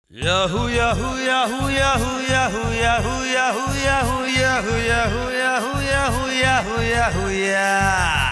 Yahoo Yahoo Yahoo Yahoo Yahoo Yahoo Yahoo Yahoo Yahoo Yahoo Yahoo Yahoo Yahoo Yahoo yeah.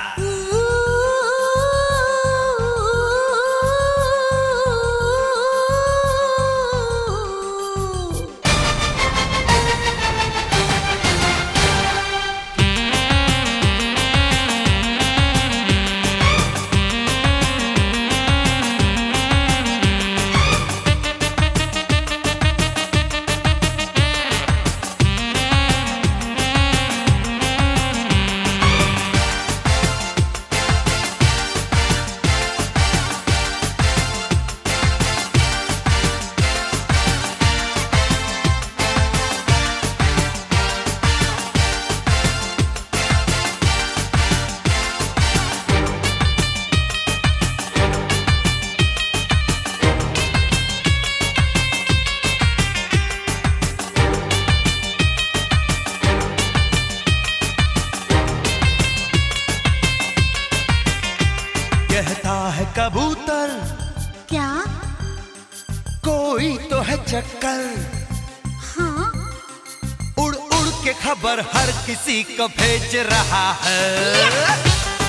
कहता है कबूतर क्या? कोई तो है चक्कर, हाँ? उड़ उड़ के खबर हर किसी को भेज रहा है।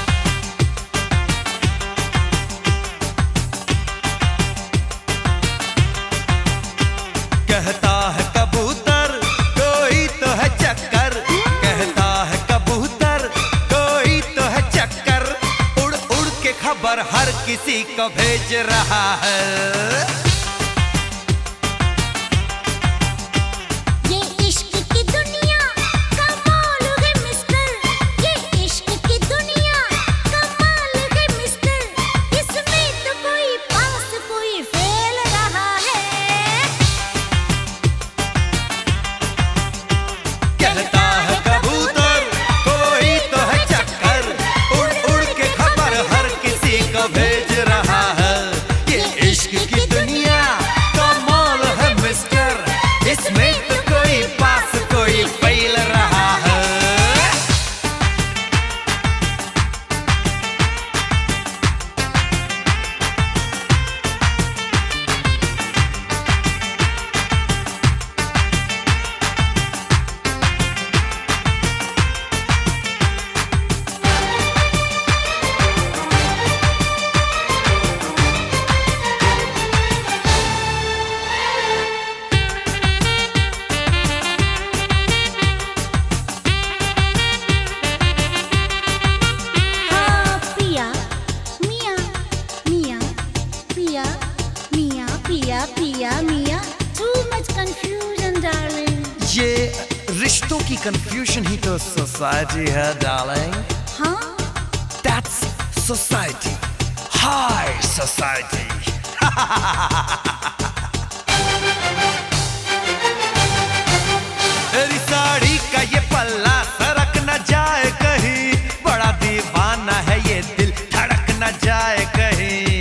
कहता है कबूतर कोई तो है चक्कर, कहता है कबूतर कोई तो है चक्कर, उड़ उड़ के खबर हर किसी को भेज रहा है। ये इश्क की दुनिया कमाल है मिस्टर, ये इश्क की दुनिया कमाल है मिस्टर, इसमें तो कोई पास कोई फेल रहा है। कहता है कबूतर कोई तो है चक्कर, उड़ उड़ के खबर हर किसी को भेज रहा है। ये इश्क की दुनिया कमाल है मिस्टर, इसमें तो कोई पास कोई फेल रहा है। हाँ पिया मिया मिया पिया मिया पिया पिया मिया, too much confusion darling। ये रिश्तों की कंफ्यूजन ही तो सोसाइटी है डार्लिंग। हाँ? That's society, high society। तेरी साड़ी का ये पल्ला सरक न जाए कहीं, बड़ा दीवाना है ये दिल धड़क न जाए कहीं।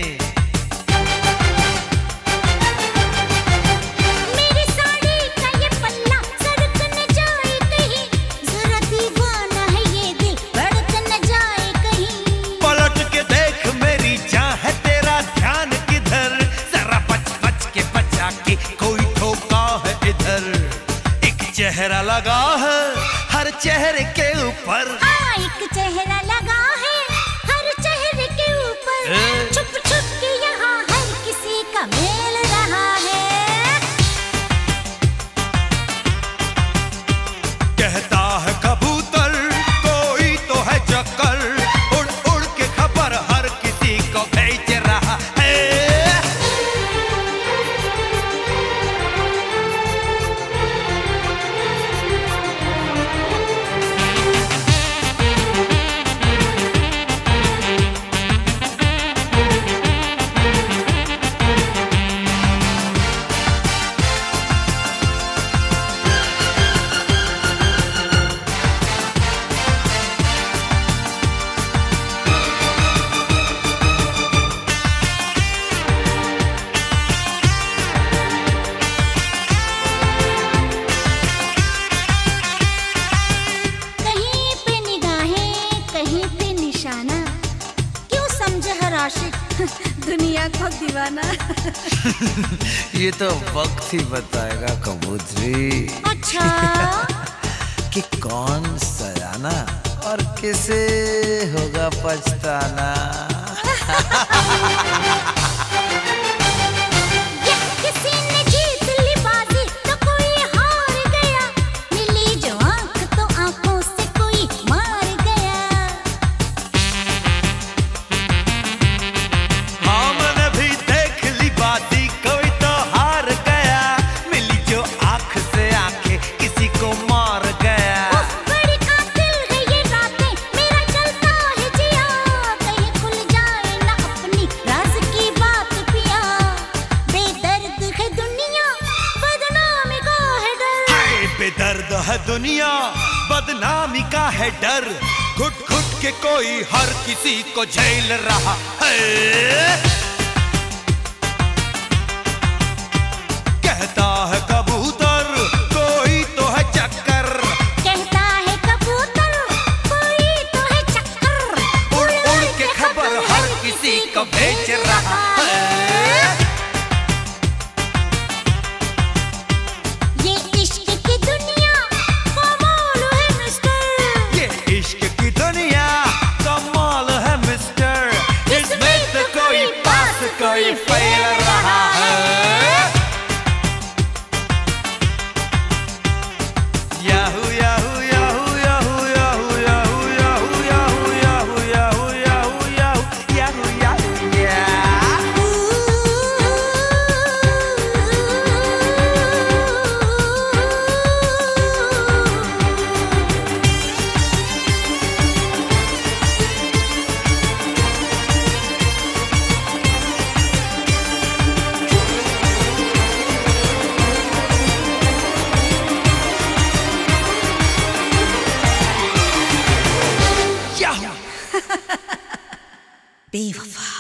मेरी साड़ी का ये पल्ला सरक न जाए कहीं, जरा दीवाना है ये दिल धड़क न जाए कहीं। पलट के देख मेरी जान है तेरा ध्यान किधर, जरा बच बच के बचा के कोई ठोका है इधर। एक चेहरा लगा है हर चेहरे के ऊपर, हाँ एक चेहरा लगा है हर चेहरे के ऊपर, छुप छुप के यहाँ हर किसी का मेल रहा है। कहता है कबूतर कोई तो है चक्कर, उड़ उड़ के खबर हर किसी को भेज रहा है। दीवाना। ये तो वक्त ही बताएगा कबूतरी। अच्छा। कि कौन सयाना और किसे होगा पछताना। किसी ने जीत ली बाजी तो कोई हार गया, मिली जो आंख तो आंखों से कोई मार गया। हाँ मैंने भी देख ली बाजी, कोई तो हार गया, मिली जो आंख से आंखें किसी को मार गया। बड़ी कातिल है ये रातें, मेरा चलता है जिया, कहीं खुल जाए ना अपनी राज की बात पिया। बेदर्द है दुनिया, बदनामी का है डर। हाय बेदर्द है दुनिया, बदनामी का है डर, घुट घुट के कोई हर किसी को झेल रहा है। कहता है कबूतर कोई तो है चक्कर, कहता है कबूतर कोई तो है चक्कर, उड़ उड़ के खबर हर किसी को भेज रहा है। ये इश्क की दुनिया कमाल है मिस्टर, ये इश्क की दुनिया कमाल है मिस्टर, इसमें तो कोई पास कोई फेल रहा है। Yahoo yahoo yahoo yahoo yahoo yahoo yahoo yahoo yahoo yahoo yahoo yahoo yahoo yahoo yahoo. बेवफा।